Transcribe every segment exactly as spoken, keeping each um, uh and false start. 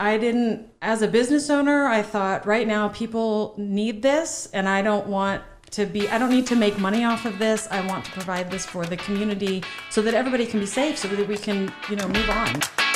I didn't, as a business owner, I thought right now people need this and I don't want to be, I don't need to make money off of this. I want to provide this for the community so that everybody can be safe, so that we can, you know, move on.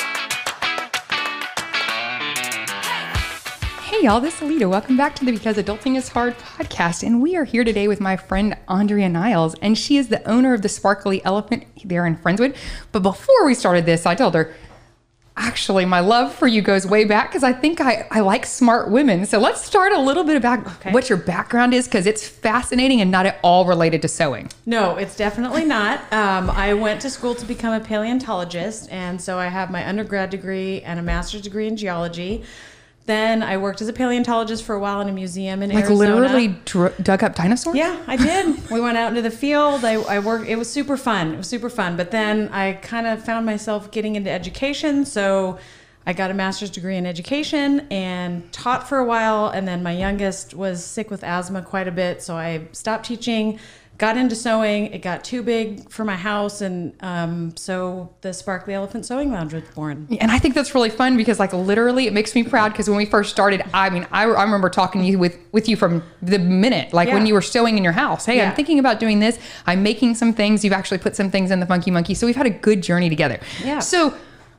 Hey y'all, this is Alita. Welcome back to the Because Adulting is Hard podcast. And we are here today with my friend Andrea Niles, and she is the owner of the Sparkly Elephant there in Friendswood. But before we started this, I told her, actually, my love for you goes way back because I think I, I like smart women. So let's start a little bit about okay. what your background is, because it's fascinating and not at all related to sewing. No, it's definitely not. Um, I went to school to become a paleontologist, and so I have my undergrad degree and a master's degree in geology. Then I worked as a paleontologist for a while in a museum in like Arizona. Like literally dr- dug up dinosaurs? Yeah, I did. We went out into the field. I, I worked. It was super fun. It was super fun. But then I kind of found myself getting into education. So I got a master's degree in education and taught for a while. And then my youngest was sick with asthma quite a bit. So I stopped teaching, got into sewing. It got too big for my house. And um, so the Sparkly Elephant Sewing Lounge was born. And I think that's really fun because like literally it makes me proud, because when we first started, I mean, I, I remember talking to you with, with you from the minute, like yeah. when you were sewing in your house. Hey, yeah. I'm thinking about doing this. I'm making some things. You've actually put some things in the Funky Monkey. So we've had a good journey together. Yeah. So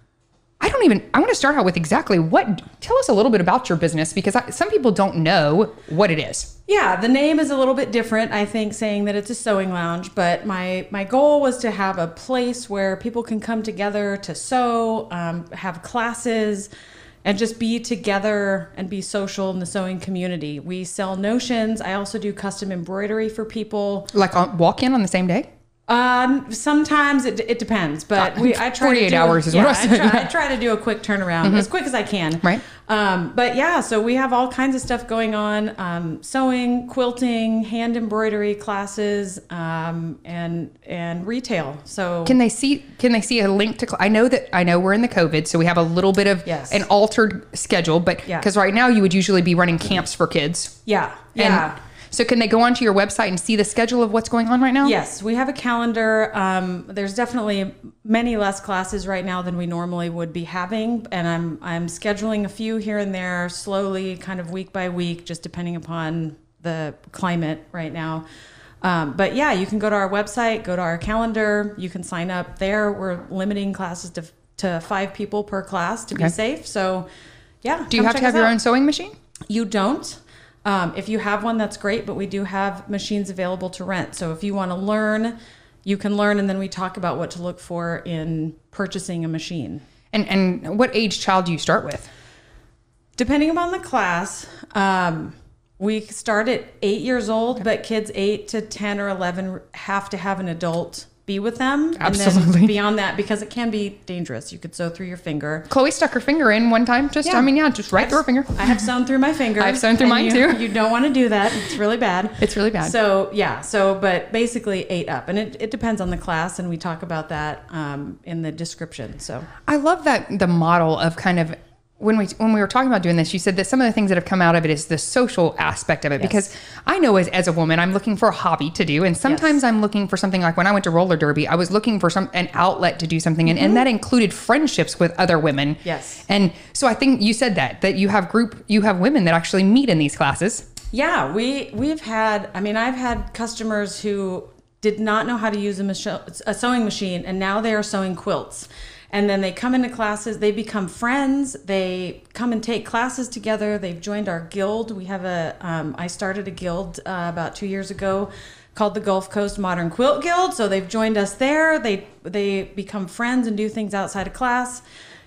I don't even, I want to start out with exactly what, tell us a little bit about your business, because I, some people don't know what it is. Yeah, the name is a little bit different, I think, saying that it's a sewing lounge, but my, my goal was to have a place where people can come together to sew, um, have classes, and just be together and be social in the sewing community. We sell notions. I also do custom embroidery for people. Like on, walk in on the same day? Um, sometimes it, it depends, but we, I try forty-eight to do, hours is yeah, what I said. I try, I try to do a quick turnaround mm-hmm. as quick as I can. Right. Um, but yeah, so we have all kinds of stuff going on, um, sewing, quilting, hand embroidery classes, um, and, and retail. So can they see, can they see a link to, I know that, I know we're in the COVID, so we have a little bit of yes. an altered schedule, but yeah. cause right now you would usually be running camps for kids. Yeah. Yeah. And so can they go onto your website and see the schedule of what's going on right now? Yes, we have a calendar. Um, there's definitely many less classes right now than we normally would be having. And I'm I'm scheduling a few here and there slowly, kind of week by week, just depending upon the climate right now. Um, but yeah, you can go to our website, go to our calendar. You can sign up there. We're limiting classes to, to five people per class to okay. be safe. So yeah. Do you have to have your out. own sewing machine? You don't. Um, if you have one, that's great, but we do have machines available to rent. So if you want to learn, you can learn, and then we talk about what to look for in purchasing a machine. And and what age child do you start with? Depending upon the class, um, we start at eight years old, okay. but kids eight to ten or eleven have to have an adult be with them. Absolutely. And then beyond that, because it can be dangerous. You could sew through your finger. Chloe stuck her finger in one time. Just, yeah. I mean, yeah, just right I've, through her finger. I have sewn through my finger. I've sewn through mine you, too. You don't want to do that. It's really bad. It's really bad. So yeah, so, but basically eight up, and it, it depends on the class. And we talk about that um, in the description. So I love that the model of kind of, when we when we were talking about doing this, you said that some of the things that have come out of it is the social aspect of it. Yes. Because I know as, as a woman, I'm looking for a hobby to do. And sometimes yes. I'm looking for something like when I went to roller derby, I was looking for some an outlet to do something. And, mm-hmm. and that included friendships with other women. Yes. And so I think you said that, that you have group, you have women that actually meet in these classes. Yeah, we, we've had, I mean, I've had customers who did not know how to use a, machi- a sewing machine, and now they are sewing quilts. And then they come into classes, they become friends, they come and take classes together, they've joined our guild. We have a, um, I started a guild uh, about two years ago called the Gulf Coast Modern Quilt Guild. So they've joined us there, they, they become friends and do things outside of class.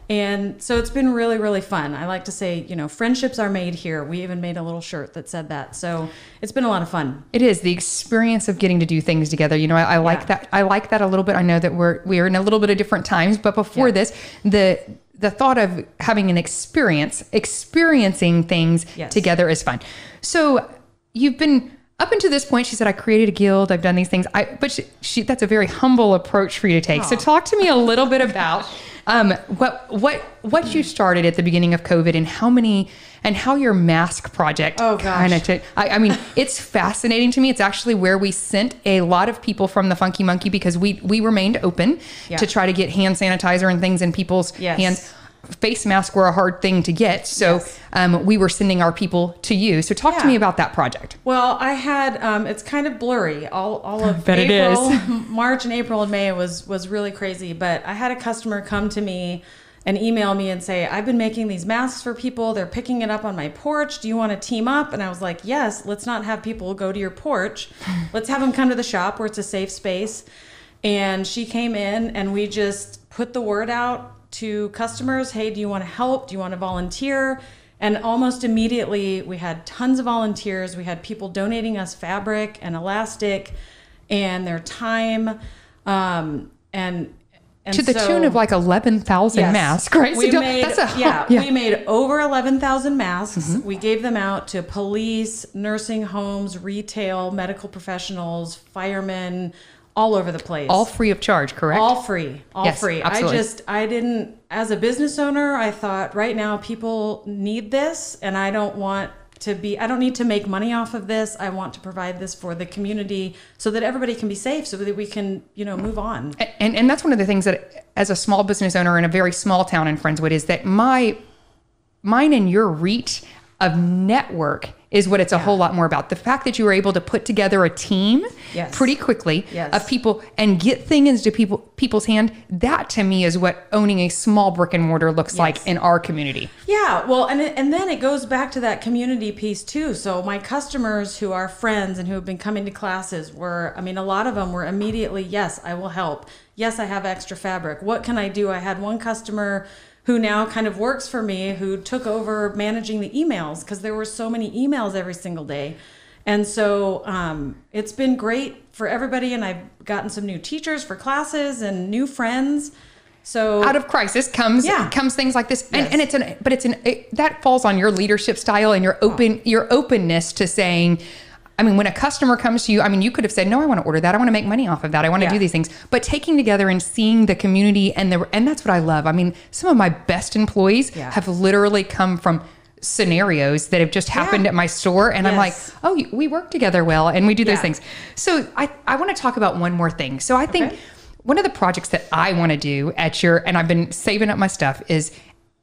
And so it's been really, really fun. I like to say, you know, friendships are made here. We even made a little shirt that said that. So it's been a lot of fun. It is the experience of getting to do things together. You know, I, I like yeah. that. I like that a little bit. I know that we're, we're in a little bit of different times, but before yeah. this, the, the thought of having an experience, experiencing things yes. together is fun. So you've been, up until this point, she said, I created a guild. I've done these things. I, but she, she, that's a very humble approach for you to take. Aww. So talk to me a little bit about um, what what what you started at the beginning of COVID, and how many and how your mask project. Oh gosh, kind of. I, I mean, it's fascinating to me. It's actually where we sent a lot of people from the Funky Monkey, because we we remained open yeah. to try to get hand sanitizer and things in people's yes. hands. face masks were a hard thing to get. So Yes. um, we were sending our people to you. So talk to Yeah. me about that project. Well, I had um, it's kind of blurry. All all of bet it April, is. March and April and May was was really crazy. But I had a customer come to me and email me and say, "I've been making these masks for people. They're picking it up on my porch. Do you want to team up?" And I was like, "Yes. Let's not have people go to your porch. Let's have them come to the shop where it's a safe space." And she came in and we just put the word out to customers. Hey, do you want to help? Do you want to volunteer? And almost immediately we had tons of volunteers. We had people donating us fabric and elastic and their time. Um, and, and To the so, tune of like eleven thousand yes, masks, right? We So made, that's a, yeah, yeah. we made over eleven thousand masks. Mm-hmm. We gave them out to police, nursing homes, retail, medical professionals, firemen, all over the place. All free of charge, correct? All free. All Yes, free. absolutely. I just, I didn't, as a business owner, I thought right now people need this and I don't want to be, I don't need to make money off of this. I want to provide this for the community so that everybody can be safe so that we can, you know, move on. And and that's one of the things that, as a small business owner in a very small town in Friendswood, is that my mine and your reach of network is what it's a whole lot more about. The fact that you were able to put together a team Yes. pretty quickly Yes. of people and get things into people people's hand, that to me is what owning a small brick and mortar looks like Yes. in our community. Yeah, well, and it, and then it goes back to that community piece too. So my customers who are friends and who have been coming to classes were, I mean, a lot of them were immediately, yes, I will help. Yes, I have extra fabric. What can I do? I had one customer who now kind of works for me, who took over managing the emails because there were so many emails every single day. And so um, it's been great for everybody. And I've gotten some new teachers for classes and new friends. So Out of crisis comes Yeah. comes things like this, and, Yes. and it's an but it's an it, that falls on your leadership style and your open your openness to saying. I mean, when a customer comes to you, I mean, you could have said, no, I want to order that. I want to make money off of that. I want to Yeah. do these things. But taking together and seeing the community and the, and that's what I love. I mean, some of my best employees Yeah. have literally come from scenarios that have just happened Yeah. at my store. And I'm like, Yes. oh, we work together well and we do those Yeah. things. So I, I want to talk about one more thing. So I think Okay. one of the projects that I want to do at your, and I've been saving up my stuff is,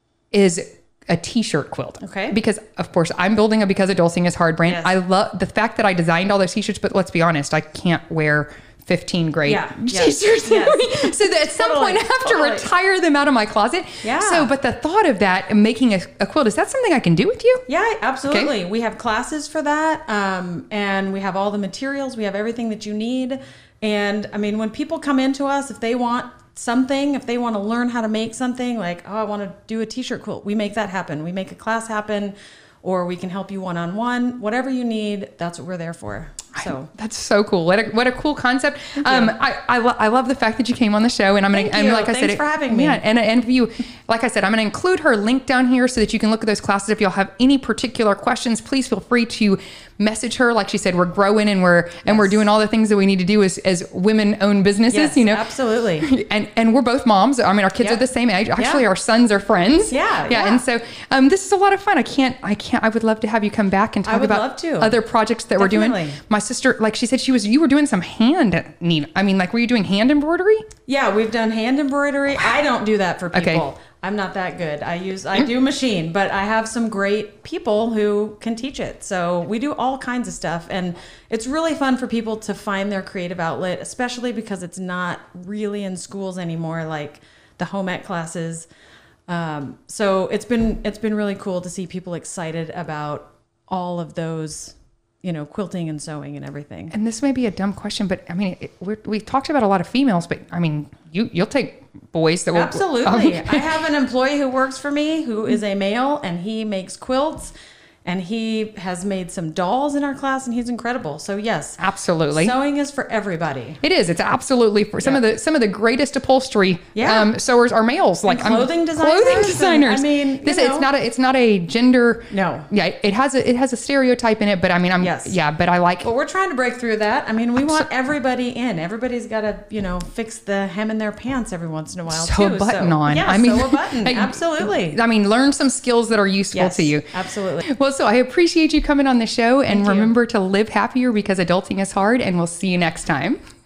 is a t-shirt quilt. Okay. Because of course I'm building a Because Adulting is Hard brand. Yes. I love the fact that I designed all those t-shirts, but let's be honest, I can't wear fifteen grade Yeah, yes, t-shirts. yes. So that at some Totally, point I have to totally. retire them out of my closet. Yeah. So, but the thought of that and making a, a quilt, is that something I can do with you? Yeah, absolutely. We have classes for that. Um, and we have all the materials. We have everything that you need. And I mean, when people come into us, if they want something, if they want to learn how to make something like, oh, I want to do a t-shirt quilt, we make that happen. We make a class happen, or we can help you one-on-one, whatever you need. That's what we're there for. So That's so cool. What a, what a cool concept. Um, I, I, lo- I love the fact that you came on the show, and I'm going Thank to, and you. like I Thanks said, for having me. Yeah. And, and if you, like I said, I'm going to include her link down here so that you can look at those classes. If you'll have any particular questions, please feel free to message her. Like she said, we're growing and we're, and we're doing all the things that we need to do as, as women owned businesses, yes, you know, absolutely. and, and we're both moms. I mean, our kids Yeah. are the same age. Actually, Yeah. our sons are friends. Yeah, Yeah. yeah. And so, um, this is a lot of fun. I can't, I can't, I would love to have you come back and talk would about love to. other projects that we're doing. Definitely. My sister, like she said, she was, you were doing some hand neat. I mean, like, were you doing hand embroidery? Yeah, we've done hand embroidery. I don't do that for people. Okay. I'm not that good. I use I do machine, but I have some great people who can teach it. So we do all kinds of stuff, and it's really fun for people to find their creative outlet, especially because it's not really in schools anymore, like the home ec classes. Um, so it's been it's been really cool to see people excited about all of those, you know, quilting and sewing and everything. And this may be a dumb question, but I mean, it, we're, we've talked about a lot of females, but I mean, you, you'll take boys that will. Absolutely. I have an employee who works for me who is a male, and he makes quilts, and he has made some dolls in our class, and he's incredible. So yes, Absolutely. sewing is for everybody. It is. It's absolutely for some Yeah. of the some of the greatest upholstery Yeah. um, sewers are males, like And clothing I'm, designers Clothing and- designers. I mean, you this know. it's not a it's not a gender. No. Yeah, it has a it has a stereotype in it, but I mean, I'm Yes. yeah, but I like. But we're trying to break through that. I mean, we want everybody in. Everybody's got to, you know, fix the hem in their pants every once in a while Sew too. a button so, on. Yeah, I mean, sew a button. I- Absolutely. I mean, learn some skills that are useful Yes, to you. absolutely. Well, so I appreciate you coming on the show, and Thank you. remember to live happier because adulting is hard, and we'll see you next time.